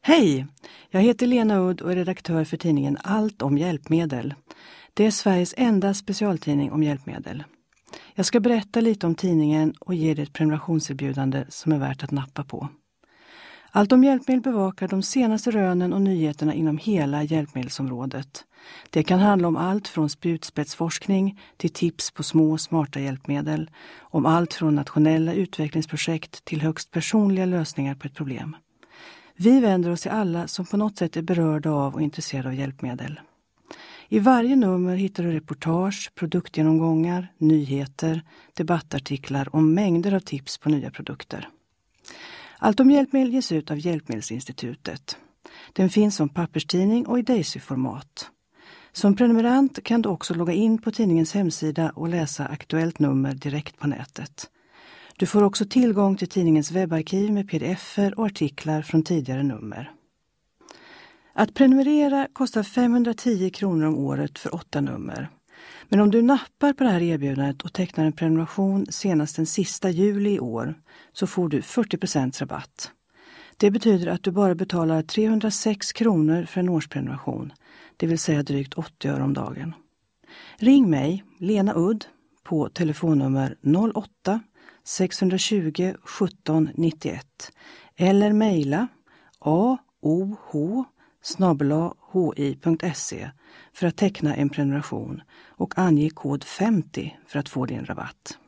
Hej! Jag heter Lena Udd och är redaktör för tidningen Allt om hjälpmedel. Det är Sveriges enda specialtidning om hjälpmedel. Jag ska berätta lite om tidningen och ge dig ett prenumerationserbjudande som är värt att nappa på. Allt om hjälpmedel bevakar de senaste rönen och nyheterna inom hela hjälpmedelsområdet. Det kan handla om allt från spjutspetsforskning till tips på små smarta hjälpmedel, om allt från nationella utvecklingsprojekt till högst personliga lösningar på ett problem. Vi vänder oss till alla som på något sätt är berörda av och intresserade av hjälpmedel. I varje nummer hittar du reportage, produktgenomgångar, nyheter, debattartiklar och mängder av tips på nya produkter. Allt om hjälpmedel ges ut av Hjälpmedelsinstitutet. Den finns som papperstidning och i Daisy-format. Som prenumerant kan du också logga in på tidningens hemsida och läsa aktuellt nummer direkt på nätet. Du får också tillgång till tidningens webbarkiv med pdf-er och artiklar från tidigare nummer. Att prenumerera kostar 510 kronor om året för 8 nummer. Men om du nappar på det här erbjudandet och tecknar en prenumeration senast den sista juli i år så får du 40% rabatt. Det betyder att du bara betalar 306 kronor för en årsprenumeration, det vill säga drygt 80 öre om dagen. Ring mig, Lena Udd, på telefonnummer 08 620 17 91 eller mejla aoh@hi.se för att teckna en prenumeration och ange kod 50 för att få din rabatt.